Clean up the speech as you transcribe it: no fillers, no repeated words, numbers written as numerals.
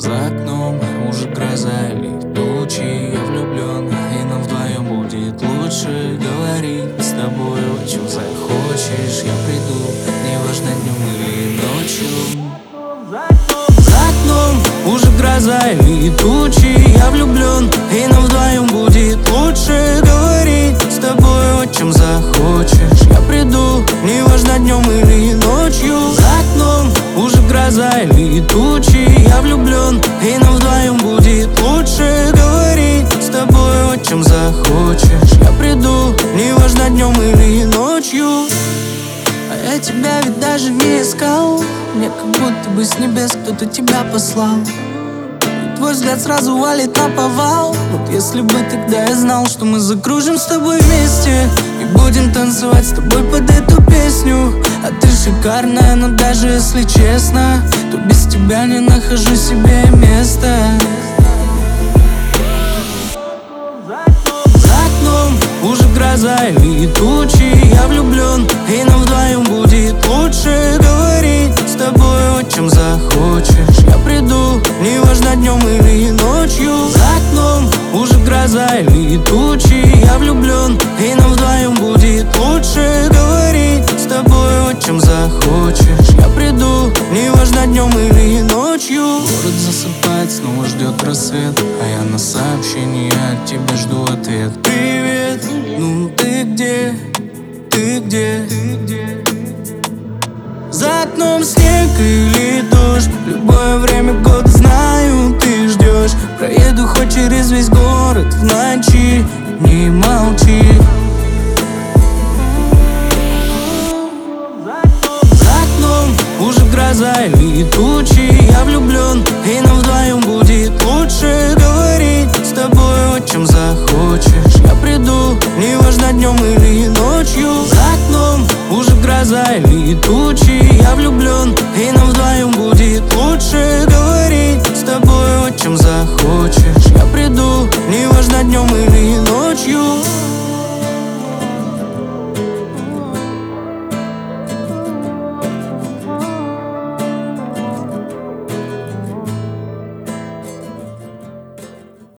За окном уже гроза или тучи. Я влюблен, и нам вдвоем будет лучше. Говорить с тобой о чем захочешь. Я приду, неважно днем или ночью. За окном уже гроза или тучи. Я влюблен, и нам вдвоем будет лучше. Говорить с тобой о чем захочешь. Я приду, неважно днем или ночью. За окном уже гроза или тучи. Я влюблен, и нам вдвоем будет лучше. Говорить с тобой о чем захочешь. Я приду, неважно днем или ночью. А я тебя ведь даже не искал. Мне как будто бы с небес кто-то тебя послал. И твой взгляд сразу валит на повал. Вот если бы тогда я знал, что мы закружим с тобой вместе и будем танцевать с тобой под эту песню. А ты шикарная, но даже если честно, то без тебя не нахожу себе места. За окном уже гроза или тучи. Я влюблен, и нам вдвоем будет лучше. Говорить с тобой о чем захочешь. Я приду, неважно днем или ночью. За окном уже гроза или тучи. Я влюблен, и нам вдвоем будет лучше. Говорить с тобой о чем захочешь. Я приду, неважно днем или ночью. Город засыпает, снова ждет рассвет, а я на сообщение от тебя жду ответ. Привет, ну ты где? Ты где? За окном снег или дождь, в любое время года знаю, ты ждешь. Проеду хоть через весь город в ночи, не молчи. За окном уже гроза или тучи. Я влюблен, и нам вдвоем будет лучше. Говорить с тобой о чем захочешь. Я приду, неважно днем или ночью. За окном уже гроза или тучи.